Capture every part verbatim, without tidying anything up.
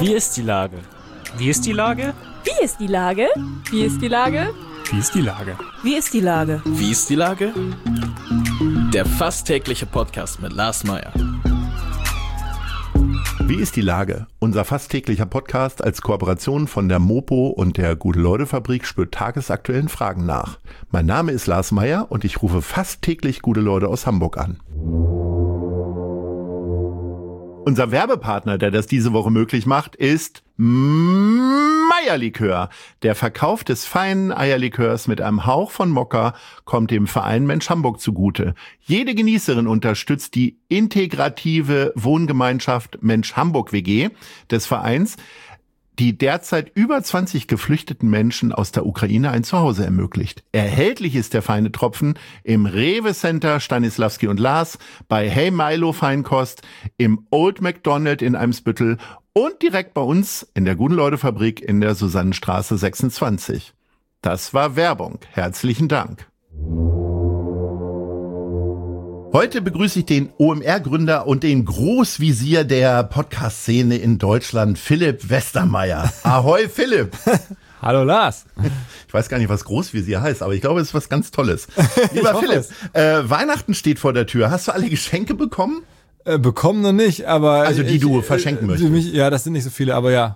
Wie ist die Lage? Wie ist die Lage? Wie ist die Lage? Wie ist die Lage? Wie ist die Lage? Wie ist die Lage? Wie ist die Lage? Der fast tägliche Podcast mit Lars Meyer. Wie ist die Lage? Unser fast täglicher Podcast als Kooperation von der Mopo und der Gute-Leute-Fabrik spürt tagesaktuellen Fragen nach. Mein Name ist Lars Meyer und ich rufe fast täglich gute Leute aus Hamburg an. Unser Werbepartner, der das diese Woche möglich macht, ist Meyer-Likör. Der Verkauf des feinen Eierlikörs mit einem Hauch von Mokka kommt dem Verein Mensch Hamburg zugute. Jede Genießerin unterstützt die integrative Wohngemeinschaft Mensch Hamburg W G des Vereins, die derzeit über zwanzig geflüchteten Menschen aus der Ukraine ein Zuhause ermöglicht. Erhältlich ist der feine Tropfen im Rewe Center Stanislavski und Lars, bei Hey Milo Feinkost, im Old McDonald in Eimsbüttel und direkt bei uns in der Gute-Leute-Fabrik in der Susannenstraße sechsundzwanzig. Das war Werbung. Herzlichen Dank. Heute begrüße ich den O M R-Gründer und den Großvisier der Podcast-Szene in Deutschland, Philipp Westermeier. Ahoi, Philipp. Hallo, Lars. Ich weiß gar nicht, was Großvisier heißt, aber ich glaube, es ist was ganz Tolles. Lieber Philipp, äh, Weihnachten steht vor der Tür. Hast du alle Geschenke bekommen? Äh, bekommen noch nicht, aber... Also die ich, du verschenken äh, möchtest. Mich, ja, das sind nicht so viele, aber ja.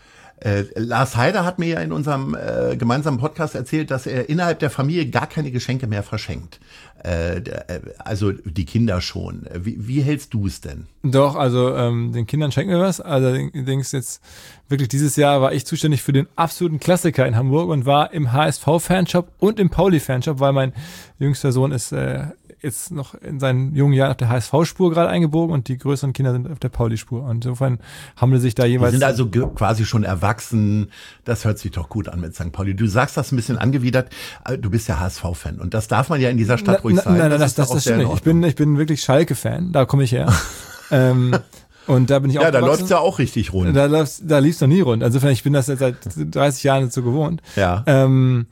Äh, Lars Heider hat mir ja in unserem äh, gemeinsamen Podcast erzählt, dass er innerhalb der Familie gar keine Geschenke mehr verschenkt. Äh, also die Kinder schon. Wie, wie hältst du es denn? Doch, also ähm, den Kindern schenken wir was. Allerdings jetzt wirklich dieses Jahr war ich zuständig für den absoluten Klassiker in Hamburg und war im H S V-Fanshop und im Pauli-Fanshop, weil mein jüngster Sohn ist äh, jetzt noch in seinen jungen Jahren auf der H S V-Spur gerade eingebogen und die größeren Kinder sind auf der Pauli-Spur. Und insofern haben sich da jeweils... Die sind also ge- quasi schon erwachsen. Das hört sich doch gut an mit Sankt Pauli. Du sagst das ein bisschen angewidert. Du bist ja H S V-Fan und das darf man ja in dieser Stadt ruhig na, sein. Nein, nein, das, das, das, das stimmt nicht. Ich bin, ich bin wirklich Schalke-Fan. Da komme ich her. ähm, und da bin ich auch Ja, da läuft's ja auch richtig rund. Da, läuft's, da lief's noch nie rund. Insofern, ich bin das jetzt seit dreißig Jahren so gewohnt. Ja. Ähm,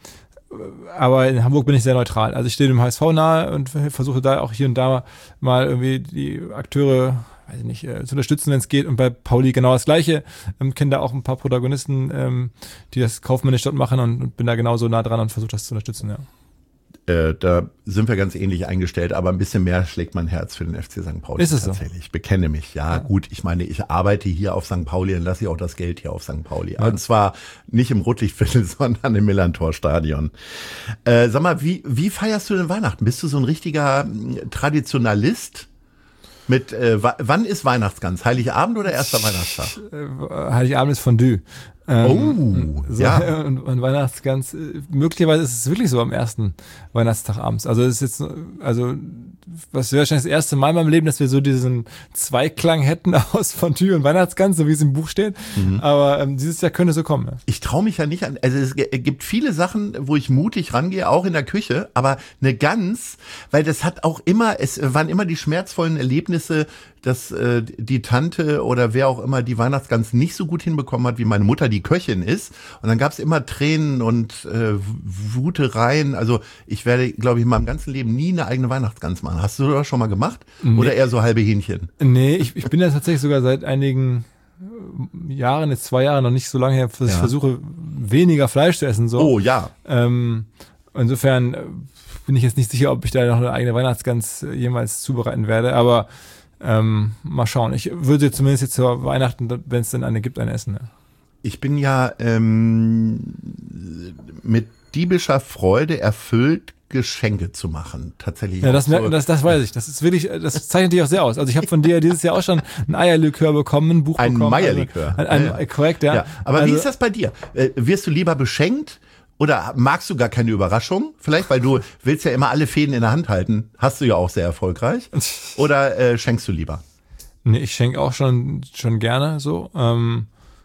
aber in Hamburg bin ich sehr neutral. Also ich stehe dem H S V nahe und versuche da auch hier und da mal irgendwie die Akteure, weiß ich nicht, äh, zu unterstützen, wenn es geht. Und bei Pauli genau das Gleiche. Ähm, kenne da auch ein paar Protagonisten, ähm, die das kaufmännisch dort machen und, und bin da genauso nah dran und versuche das zu unterstützen, ja. Äh, da sind wir ganz ähnlich eingestellt, aber ein bisschen mehr schlägt mein Herz für den F C Sankt Pauli. Ist es tatsächlich. so? Ich bekenne mich. Ja, ja, gut, ich meine, ich arbeite hier auf Sankt Pauli und lasse ich auch das Geld hier auf Sankt Pauli. Ja. Und zwar nicht im Rotlichtviertel, sondern im Millantor-Stadion. Äh, sag mal, wie, wie feierst du denn Weihnachten? Bist du so ein richtiger Traditionalist? Mit, äh, w- wann ist Weihnachtsgans? Heiligabend oder erster Weihnachtstag? Äh, Heiligabend ist Fondue. Ähm, oh, so, ja. Und, und Weihnachtsgans, möglicherweise ist es wirklich so am ersten Weihnachtstag abends. Also es ist jetzt, also was wäre wahrscheinlich das erste Mal in meinem Leben, dass wir so diesen Zweiklang hätten aus Fondue und Weihnachtsgans, so wie es im Buch steht. Mhm. Aber ähm, dieses Jahr könnte es so kommen. Ja. Ich traue mich ja nicht an, also es gibt viele Sachen, wo ich mutig rangehe, auch in der Küche, aber eine Gans, weil das hat auch immer, es waren immer die schmerzvollen Erlebnisse, dass äh, die Tante oder wer auch immer die Weihnachtsgans nicht so gut hinbekommen hat, wie meine Mutter, die Köchin ist. Und dann gab es immer Tränen und äh, Wutereien. Also ich werde, glaube ich, in meinem ganzen Leben nie eine eigene Weihnachtsgans machen. Hast du das schon mal gemacht? Nee. Oder eher so halbe Hähnchen? Nee, ich, ich bin ja tatsächlich sogar seit einigen Jahren, jetzt zwei Jahre, noch nicht so lange her, dass ja. ich versuche, weniger Fleisch zu essen. So. Oh ja. Ähm, insofern bin ich jetzt nicht sicher, ob ich da noch eine eigene Weihnachtsgans jemals zubereiten werde, aber Ähm, mal schauen. Ich würde zumindest jetzt zur Weihnachten, wenn es denn eine gibt, eine essen. Ja. Ich bin ja ähm, mit diebischer Freude erfüllt, Geschenke zu machen. Tatsächlich. Ja, das, so. das, das weiß ich. Das ist wirklich, das zeichnet dich auch sehr aus. Also ich habe von dir dieses Jahr auch schon ein Eierlikör bekommen, ein Buch ein bekommen. Ein Meierlikör. Also, ein, ein, ja. Korrekt, ja. ja. Aber also, wie ist das bei dir? Äh, wirst du lieber beschenkt? Oder magst du gar keine Überraschung? Vielleicht, weil du willst ja immer alle Fäden in der Hand halten. Hast du ja auch sehr erfolgreich. Oder äh, schenkst du lieber? Nee, ich schenke auch schon schon gerne so. Ähm,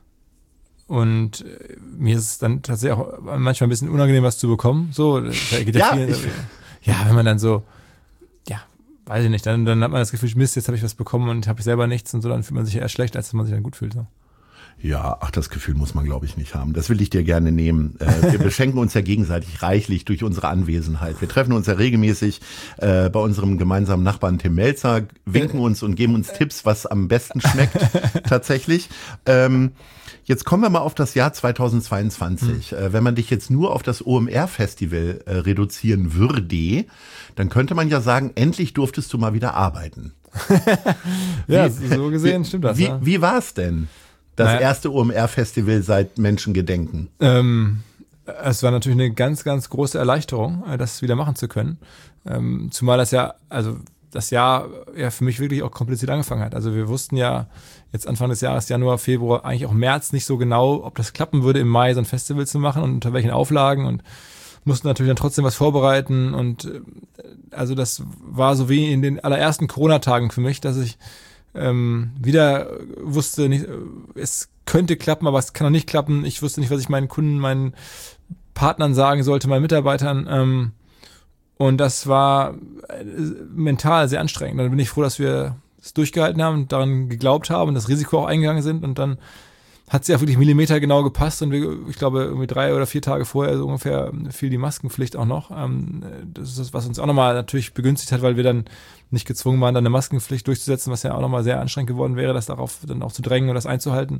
und äh, mir ist es dann tatsächlich auch manchmal ein bisschen unangenehm, was zu bekommen. So, da geht ja, ja, viel, ich, ja, wenn man dann so, ja, weiß ich nicht, dann, dann hat man das Gefühl, Mist, jetzt habe ich was bekommen und habe ich selber nichts und so, dann fühlt man sich eher schlecht, als dass man sich dann gut fühlt. So. Ja, ach, das Gefühl muss man, glaube ich, nicht haben. Das will ich dir gerne nehmen. Äh, wir beschenken uns ja gegenseitig reichlich durch unsere Anwesenheit. Wir treffen uns ja regelmäßig äh, bei unserem gemeinsamen Nachbarn Tim Melzer, winken uns und geben uns Tipps, was am besten schmeckt tatsächlich. Ähm, Jetzt kommen wir mal auf das Jahr zweitausendzweiundzwanzig. Mhm. Äh, wenn man dich jetzt nur auf das O M R-Festival äh, reduzieren würde, dann könnte man ja sagen, endlich durftest du mal wieder arbeiten. Ja, wie, so gesehen wie, stimmt das. Wie, ja. wie war es denn, das naja. erste O M R-Festival seit Menschengedenken? Ähm, es war natürlich eine ganz, ganz große Erleichterung, das wieder machen zu können. Ähm, zumal das ja, also das Jahr ja für mich wirklich auch kompliziert angefangen hat. Also wir wussten ja jetzt Anfang des Jahres, Januar, Februar, eigentlich auch März nicht so genau, ob das klappen würde, im Mai so ein Festival zu machen und unter welchen Auflagen, und mussten natürlich dann trotzdem was vorbereiten. Und also das war so wie in den allerersten Corona-Tagen für mich, dass ich ähm, wieder wusste, nicht, es könnte klappen, aber es kann auch nicht klappen. Ich wusste nicht, was ich meinen Kunden, meinen Partnern sagen sollte, meinen Mitarbeitern. Ähm, Und das war mental sehr anstrengend. Dann bin ich froh, dass wir es durchgehalten haben und daran geglaubt haben und das Risiko auch eingegangen sind. Und dann hat es ja wirklich Millimeter genau gepasst. Und wir, ich glaube, irgendwie drei oder vier Tage vorher so ungefähr fiel die Maskenpflicht auch noch. Das ist das, was uns auch nochmal natürlich begünstigt hat, weil wir dann nicht gezwungen waren, dann eine Maskenpflicht durchzusetzen, was ja auch nochmal sehr anstrengend geworden wäre, das darauf dann auch zu drängen und das einzuhalten.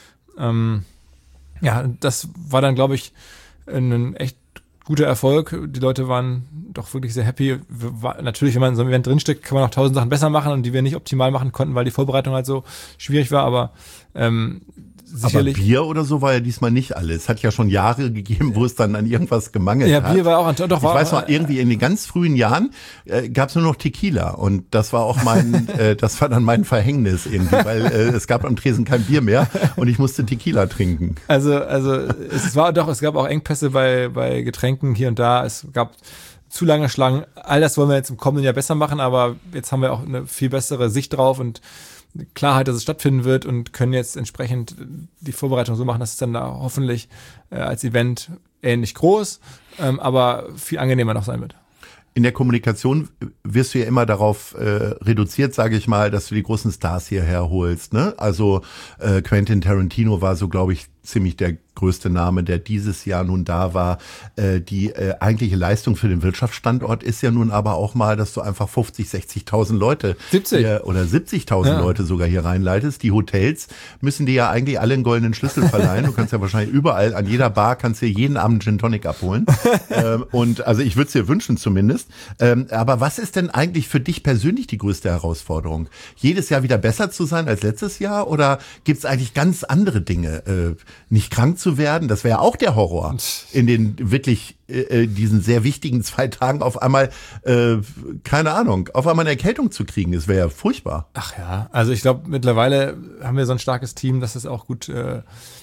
Ja, das war dann, glaube ich, ein echt guter Erfolg. Die Leute waren doch wirklich sehr happy. War, natürlich, wenn man in so einem Event drinsteckt, kann man auch tausend Sachen besser machen und die wir nicht optimal machen konnten, weil die Vorbereitung halt so schwierig war, aber ähm, sicherlich. Aber Bier oder so war ja diesmal nicht alles. Es hat ja schon Jahre gegeben, wo es dann an irgendwas gemangelt ja, hat. Bier war auch an, doch, ich war, weiß noch, irgendwie in den ganz frühen Jahren äh, gab es nur noch Tequila und das war auch mein, äh, das war dann mein Verhängnis irgendwie, weil äh, es gab am Tresen kein Bier mehr und ich musste Tequila trinken. Also, also es war doch, es gab auch Engpässe bei bei Getränken hier und da. Es gab zu lange Schlangen. All das wollen wir jetzt im kommenden Jahr besser machen, aber jetzt haben wir auch eine viel bessere Sicht drauf und Klarheit, dass es stattfinden wird, und können jetzt entsprechend die Vorbereitung so machen, dass es dann da hoffentlich äh, als Event ähnlich groß, ähm, aber viel angenehmer noch sein wird. In der Kommunikation wirst du ja immer darauf äh, reduziert, sage ich mal, dass du die großen Stars hierher holst. Ne? Also äh, Quentin Tarantino war so, glaube ich, ziemlich der größte Name, der dieses Jahr nun da war. Äh, die äh, eigentliche Leistung für den Wirtschaftsstandort ist ja nun aber auch mal, dass du einfach fünfzig, sechzigtausend Leute siebzig hier, oder siebzigtausend ja. Leute sogar hier reinleitest. Die Hotels müssen dir ja eigentlich alle einen goldenen Schlüssel verleihen. Du kannst ja wahrscheinlich überall, an jeder Bar kannst dir jeden Abend Gin Tonic abholen. ähm, und also ich würde es dir wünschen zumindest. Ähm, aber was ist denn eigentlich für dich persönlich die größte Herausforderung? Jedes Jahr wieder besser zu sein als letztes Jahr, oder gibt es eigentlich ganz andere Dinge? Äh, nicht krank zu werden, das wäre ja auch der Horror. In den wirklich äh, diesen sehr wichtigen zwei Tagen auf einmal, äh, keine Ahnung, auf einmal eine Erkältung zu kriegen, das wäre ja furchtbar. Ach ja, also ich glaube, mittlerweile haben wir so ein starkes Team, dass es auch gut äh,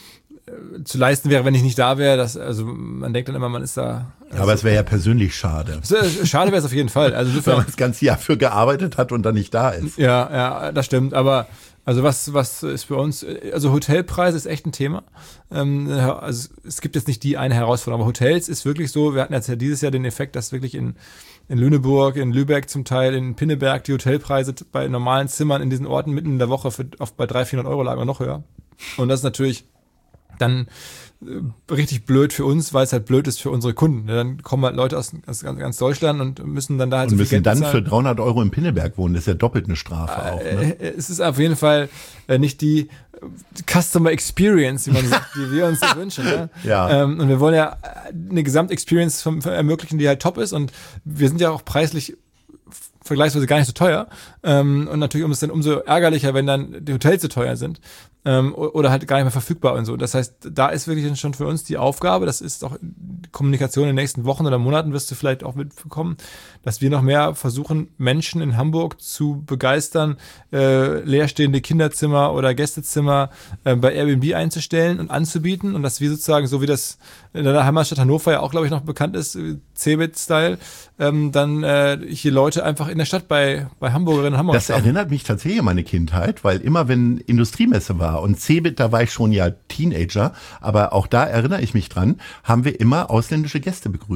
zu leisten wäre, wenn ich nicht da wäre. Das, also man denkt dann immer, man ist da. Also, aber es wäre ja persönlich schade. Schade wäre es auf jeden Fall. Also wenn man das ganze Jahr für gearbeitet hat und dann nicht da ist. Ja, ja, das stimmt. Aber also was was ist für uns, also Hotelpreise ist echt ein Thema. Ähm, also es gibt jetzt nicht die eine Herausforderung, aber Hotels ist wirklich so, wir hatten jetzt ja dieses Jahr den Effekt, dass wirklich in in Lüneburg, in Lübeck zum Teil, in Pinneberg die Hotelpreise bei normalen Zimmern in diesen Orten mitten in der Woche für, oft bei dreihundert, vierhundert Euro lagen oder noch höher. Und das ist natürlich dann äh, richtig blöd für uns, weil es halt blöd ist für unsere Kunden. Dann kommen halt Leute aus, aus ganz, ganz Deutschland und müssen dann da halt und so viel müssen Geld dann bezahlen. für dreihundert Euro in Pinneberg wohnen. Das ist ja doppelt eine Strafe äh, auch. Ne? Äh, es ist auf jeden Fall äh, nicht die Customer Experience, wie man sagt, die wir uns so wünschen. Ne? Ja. Ähm, und wir wollen ja eine Gesamtexperience vom, vom ermöglichen, die halt top ist, und wir sind ja auch preislich vergleichsweise gar nicht so teuer. Ähm, und natürlich um es dann umso ärgerlicher, wenn dann die Hotels so teuer sind. Ähm, oder halt gar nicht mehr verfügbar und so. Das heißt, da ist wirklich schon für uns die Aufgabe, das ist auch Kommunikation in den nächsten Wochen oder Monaten, wirst du vielleicht auch mitbekommen, dass wir noch mehr versuchen, Menschen in Hamburg zu begeistern, äh, leerstehende Kinderzimmer oder Gästezimmer äh, bei Airbnb einzustellen und anzubieten, und dass wir sozusagen, so wie das in der Heimatstadt Hannover ja auch, glaube ich, noch bekannt ist, Cebit-Style, ähm, dann äh, hier Leute einfach in der Stadt bei, bei Hamburgerinnen und Hamburger. Das erinnert mich tatsächlich an meine Kindheit, weil immer wenn Industriemesse war und Cebit, da war ich schon ja Teenager, aber auch da erinnere ich mich dran, haben wir immer ausländische Gäste begrüßt.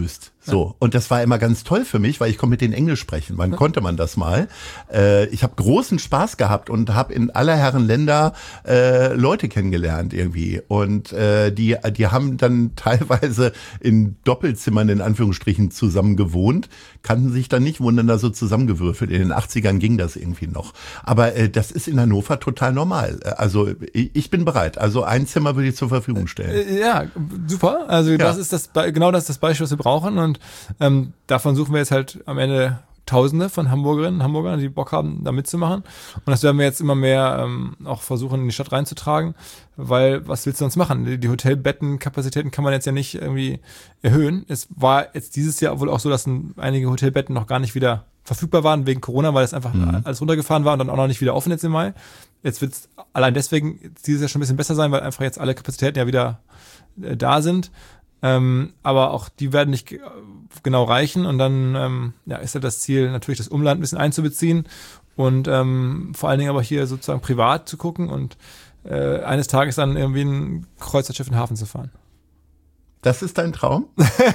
So, und das war immer ganz toll für mich, weil ich konnte mit denen Englisch sprechen. Wann konnte man das mal? Äh, ich habe großen Spaß gehabt und habe in aller Herren Länder äh, Leute kennengelernt irgendwie. Und äh, die, die haben dann teilweise in Doppelzimmern in Anführungsstrichen zusammen gewohnt, kannten sich dann nicht, wurden dann da so zusammengewürfelt. In den achtzigern ging das irgendwie noch. Aber äh, das ist in Hannover total normal. Also ich, ich bin bereit. Also ein Zimmer würde ich zur Verfügung stellen. Ja, super. Also ja. das ist das genau das ist das Beispiel, was wir brauchen. Und ähm, davon suchen wir jetzt halt am Ende Tausende von Hamburgerinnen und Hamburgern, die Bock haben, da mitzumachen. Und das werden wir jetzt immer mehr ähm, auch versuchen, in die Stadt reinzutragen, weil was willst du sonst machen? Die, die Hotelbettenkapazitäten kann man jetzt ja nicht irgendwie erhöhen. Es war jetzt dieses Jahr wohl auch so, dass ein, einige Hotelbetten noch gar nicht wieder verfügbar waren wegen Corona, weil es einfach mhm. alles runtergefahren war und dann auch noch nicht wieder offen jetzt im Mai. Jetzt wird es allein deswegen dieses Jahr schon ein bisschen besser sein, weil einfach jetzt alle Kapazitäten ja wieder äh, da sind. Ähm, aber auch die werden nicht g- genau reichen und dann ähm, ja, ist ja das Ziel, natürlich das Umland ein bisschen einzubeziehen und ähm, vor allen Dingen aber hier sozusagen privat zu gucken und äh, eines Tages dann irgendwie ein Kreuzfahrtschiff in den Hafen zu fahren. Das ist dein Traum?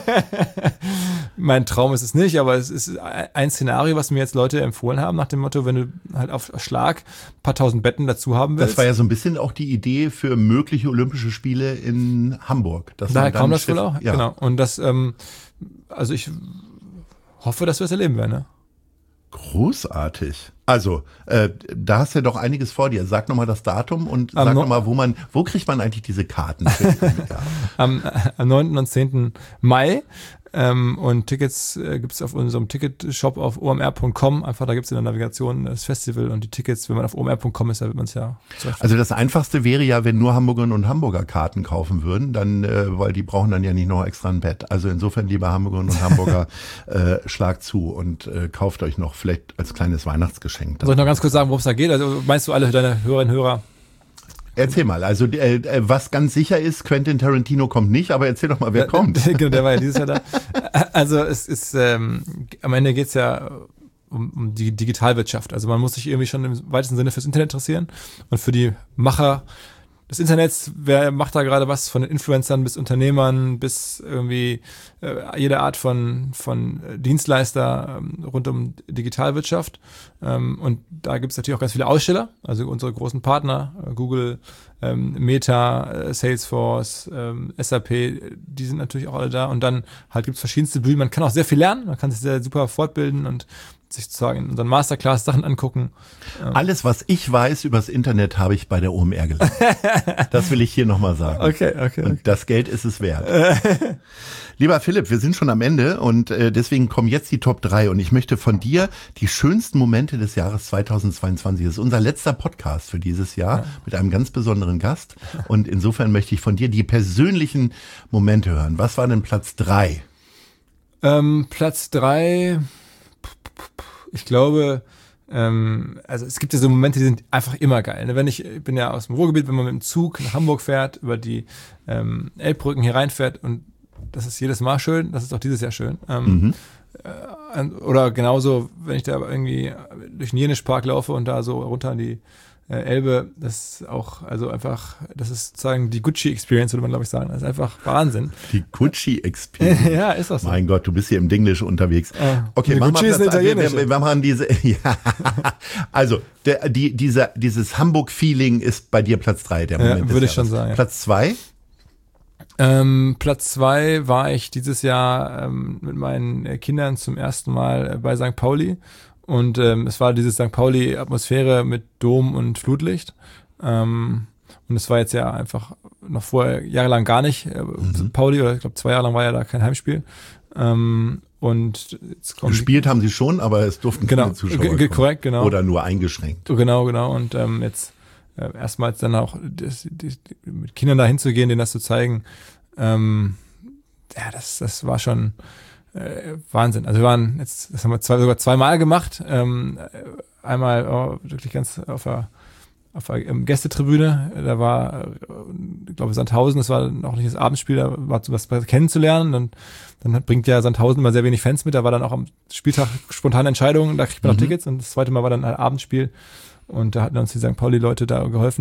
Mein Traum ist es nicht, aber es ist ein Szenario, was mir jetzt Leute empfohlen haben, nach dem Motto, wenn du halt auf Schlag ein paar tausend Betten dazu haben willst. Das war ja so ein bisschen auch die Idee für mögliche Olympische Spiele in Hamburg. Daher kam das wohl auch, ja. Genau. Und das, ähm, also ich hoffe, dass wir es erleben werden, ne? Großartig. Also, äh, da hast du ja doch einiges vor dir. Sag nochmal das Datum und sag no- nochmal, wo man, wo kriegt man eigentlich diese Karten? Für am, am neunten und zehnten Mai. Ähm, und Tickets äh, gibt es auf unserem Ticketshop auf o m r punkt com. Einfach, da gibt es in der Navigation das Festival und die Tickets. Wenn man auf o m r punkt com ist, da wird man es ja zurecht. Also das Einfachste wäre ja, wenn nur Hamburgerinnen und Hamburger Karten kaufen würden, dann, äh, weil die brauchen dann ja nicht noch extra ein Bett. Also insofern, liebe Hamburgerinnen und Hamburger, äh, schlag zu und äh, kauft euch noch vielleicht als kleines Weihnachtsgeschenk. Soll ich noch ganz kurz sagen, worum es da geht? Also meinst du alle deine Hörerinnen und Hörer? Erzähl mal, also äh, was ganz sicher ist, Quentin Tarantino kommt nicht, aber erzähl doch mal, wer der, kommt. Genau, der war ja dieses Jahr da. Also es ist, ähm, am Ende geht's ja um, um die Digitalwirtschaft. Also man muss sich irgendwie schon im weitesten Sinne fürs Internet interessieren und für die Macher des Internets. Wer macht da gerade was, von den Influencern bis Unternehmern bis irgendwie äh, jede Art von von Dienstleister ähm, rund um Digitalwirtschaft. Ähm, und da gibt es natürlich auch ganz viele Aussteller, also unsere großen Partner, äh, Google, ähm, Meta, äh, Salesforce, ähm, S A P, die sind natürlich auch alle da. Und dann halt gibt es verschiedenste Bühnen. Man kann auch sehr viel lernen, man kann sich sehr super fortbilden und sich sozusagen in unseren Masterclass Sachen angucken. Alles, was ich weiß übers Internet, habe ich bei der O M R gelernt. Das will ich hier nochmal sagen. Okay, okay, okay. Und das Geld ist es wert. Lieber Philipp, wir sind schon am Ende und äh, deswegen kommen jetzt die Top drei und ich möchte von dir die schönsten Momente des Jahres zweitausendzweiundzwanzig. Das ist unser letzter Podcast für dieses Jahr ja. mit einem ganz besonderen Gast und insofern möchte ich von dir die persönlichen Momente hören. Was war denn Platz drei? Ähm, Platz drei... Ich glaube, ähm, also es gibt ja so Momente, die sind einfach immer geil. Ne? Wenn ich, ich bin ja aus dem Ruhrgebiet, wenn man mit dem Zug nach Hamburg fährt, über die ähm, Elbbrücken hier reinfährt und das ist jedes Mal schön, das ist auch dieses Jahr schön. Ähm, mhm. äh, oder genauso, wenn ich da irgendwie durch den Jenischpark laufe und da so runter an die äh, Elbe, das ist auch, also einfach, das ist sozusagen die Gucci-Experience, würde man glaube ich sagen. Das ist einfach Wahnsinn. Die Gucci-Experience? Ja, ist das so. Mein Gott, du bist hier im Dinglish unterwegs. Äh, okay, mach Gucci mal ist Platz, wir, italienisch. wir, wir machen diese, ja, also, der, die, dieser, dieses Hamburg-Feeling ist bei dir Platz drei, der Moment. Ja, würde ich schon sagen. Ja. Platz zwei? Ähm, Platz zwei war ich dieses Jahr ähm, mit meinen Kindern zum ersten Mal bei Sankt Pauli. Und ähm, es war diese Sankt Pauli-Atmosphäre mit Dom und Flutlicht. Ähm, und es war jetzt ja einfach noch vorher jahrelang gar nicht äh, mhm. Pauli, oder ich glaube zwei Jahre lang war ja da kein Heimspiel. Ähm, und jetzt kommen Gespielt haben sie schon, aber es durften genau, keine Zuschauer g- g- kommen. Korrekt, genau. Oder nur eingeschränkt. Genau, genau. Und ähm, jetzt äh, erstmals dann auch das, die, die, mit Kindern da hinzugehen, denen das zu zeigen, ähm, ja, das, das war schon Äh, Wahnsinn. Also wir waren jetzt, das haben wir zwei, sogar zweimal gemacht. Ähm, einmal oh, wirklich ganz auf der, auf der ähm, Gästetribüne. Da war, äh, ich glaube, Sandhausen, das war noch nicht das Abendspiel, da war was kennenzulernen. Und dann bringt ja Sandhausen mal sehr wenig Fans mit. Da war dann auch am Spieltag spontane Entscheidungen, da kriegt man mhm. noch Tickets. Und das zweite Mal war dann ein Abendspiel. Und da hatten uns die Sankt Pauli-Leute da geholfen.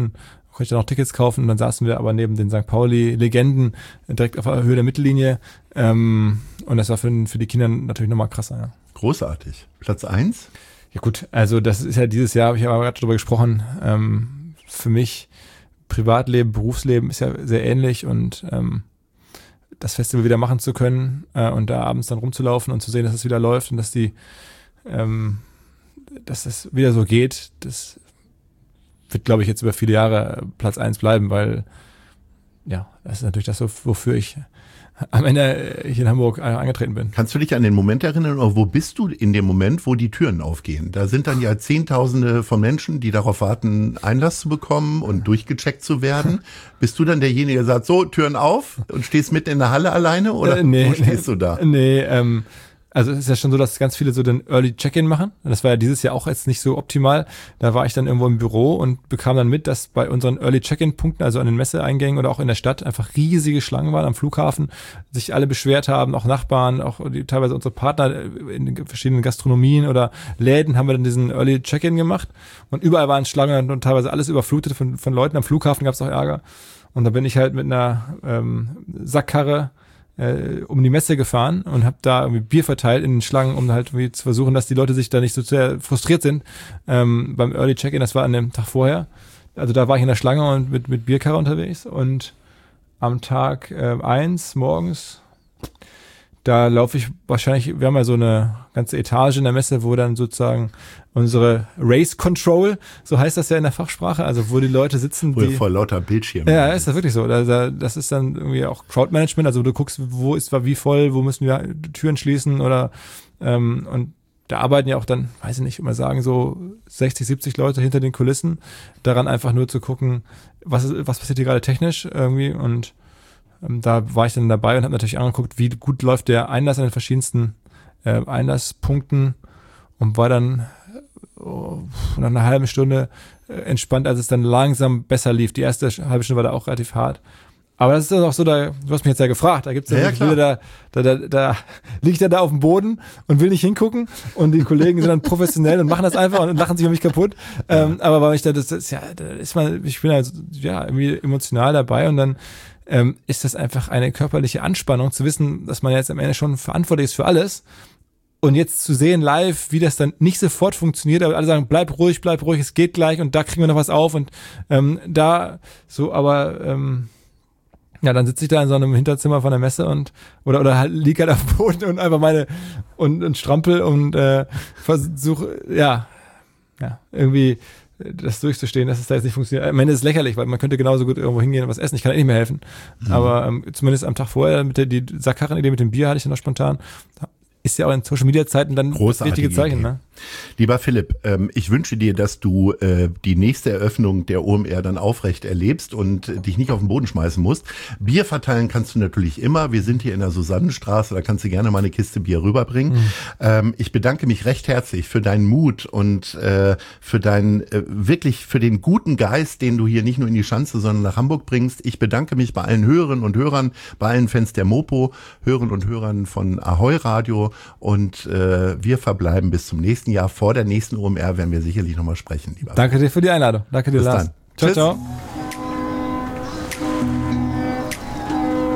konnte ich dann auch Tickets kaufen und dann saßen wir aber neben den Sankt Pauli-Legenden direkt auf der Höhe der Mittellinie. Ähm, und das war für, für die Kinder natürlich nochmal krasser. Ja. Großartig. Platz eins? Ja gut, also das ist ja dieses Jahr, habe ich ja gerade drüber gesprochen, ähm, für mich Privatleben, Berufsleben ist ja sehr ähnlich und ähm, das Festival wieder machen zu können äh, und da abends dann rumzulaufen und zu sehen, dass es wieder läuft und dass die, ähm, dass das wieder so geht, das wird, glaube ich, jetzt über viele Jahre Platz eins bleiben, weil ja, das ist natürlich das, wofür ich am Ende hier in Hamburg angetreten bin. Kannst du dich an den Moment erinnern, oder wo bist du in dem Moment, wo die Türen aufgehen? Da sind dann ja Zehntausende von Menschen, die darauf warten, Einlass zu bekommen und durchgecheckt zu werden. Bist du dann derjenige, der sagt, so, Türen auf und stehst mitten in der Halle alleine oder äh, nee, wo stehst du da? Nee, ähm, also es ist ja schon so, dass ganz viele so den Early Check-in machen. Das war ja dieses Jahr auch jetzt nicht so optimal. Da war ich dann irgendwo im Büro und bekam dann mit, dass bei unseren Early Check-in-Punkten, also an den Messeeingängen oder auch in der Stadt, einfach riesige Schlangen waren am Flughafen, sich alle beschwert haben, auch Nachbarn, auch die, teilweise unsere Partner in den verschiedenen Gastronomien oder Läden haben wir dann diesen Early Check-in gemacht und überall waren Schlangen und teilweise alles überflutet von, von Leuten. Am Flughafen gab es auch Ärger und da bin ich halt mit einer ähm, Sackkarre um die Messe gefahren und habe da irgendwie Bier verteilt in den Schlangen, um halt irgendwie zu versuchen, dass die Leute sich da nicht so sehr frustriert sind ähm, beim Early Check-in. Das war an dem Tag vorher. Also da war ich in der Schlange und mit, mit Bierkarre unterwegs und am Tag äh, eins morgens, da laufe ich wahrscheinlich, wir haben ja so eine ganze Etage in der Messe, wo dann sozusagen unsere Race Control, so heißt das ja in der Fachsprache, also wo die Leute sitzen, wo die vor lauter Bildschirmen. Ja, ist das wirklich so. Das ist dann irgendwie auch Crowdmanagement, also du guckst, wo ist wie voll, wo müssen wir Türen schließen oder ähm, und da arbeiten ja auch dann, weiß ich nicht, immer sagen, so sechzig, siebzig Leute hinter den Kulissen, daran einfach nur zu gucken, was ist, was passiert hier gerade technisch irgendwie und ähm, da war ich dann dabei und habe natürlich angeguckt, wie gut läuft der Einlass an den verschiedensten äh, Einlasspunkten und war dann oh, nach einer halben Stunde äh, entspannt, als es dann langsam besser lief. Die erste halbe Stunde war da auch relativ hart. Aber das ist dann auch so, da, du hast mich jetzt ja gefragt, da gibt's ja, ja viele, da, da, da, da liegt er da auf dem Boden und will nicht hingucken und die Kollegen sind dann professionell und machen das einfach und lachen sich über mich kaputt. Ja. Ähm, aber weil ich da, das, das, ja, da ist man, ich bin halt, ja, irgendwie emotional dabei und dann ähm, ist das einfach eine körperliche Anspannung, zu wissen, dass man jetzt am Ende schon verantwortlich ist für alles. Und jetzt zu sehen live, wie das dann nicht sofort funktioniert, aber alle sagen, bleib ruhig, bleib ruhig, es geht gleich und da kriegen wir noch was auf und ähm, da so, aber ähm, ja, dann sitze ich da in so einem Hinterzimmer von der Messe und oder oder halt, lieg halt auf dem Boden und einfach meine und, und strampel und äh, versuche, ja, ja, irgendwie das durchzustehen, dass es da jetzt nicht funktioniert. Am Ende ist es lächerlich, weil man könnte genauso gut irgendwo hingehen und was essen. Ich kann nicht mehr helfen. Mhm. Aber ähm, zumindest am Tag vorher mit der die Sackkarren-Idee mit dem Bier hatte ich dann noch spontan. Ist ja auch in Social-Media-Zeiten dann das richtige Zeichen. Ne? Lieber Philipp, ähm, ich wünsche dir, dass du äh, die nächste Eröffnung der O M R dann aufrecht erlebst und äh, dich nicht auf den Boden schmeißen musst. Bier verteilen kannst du natürlich immer. Wir sind hier in der Susannenstraße, da kannst du gerne mal eine Kiste Bier rüberbringen. Mhm. Ähm, ich bedanke mich recht herzlich für deinen Mut und äh, für deinen, äh, wirklich für den guten Geist, den du hier nicht nur in die Schanze, sondern nach Hamburg bringst. Ich bedanke mich bei allen Hörerinnen und Hörern, bei allen Fans der Mopo, Hörerinnen und Hörern von Ahoi Radio. Und äh, wir verbleiben bis zum nächsten Jahr. Vor der nächsten O M R werden wir sicherlich nochmal sprechen. Lieber Danke dir für die Einladung. Danke dir, bis Lars. Dann. Ciao, Tschüss. ciao.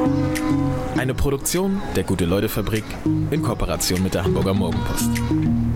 Eine Produktion der Gute-Leute-Fabrik in Kooperation mit der Hamburger Morgenpost.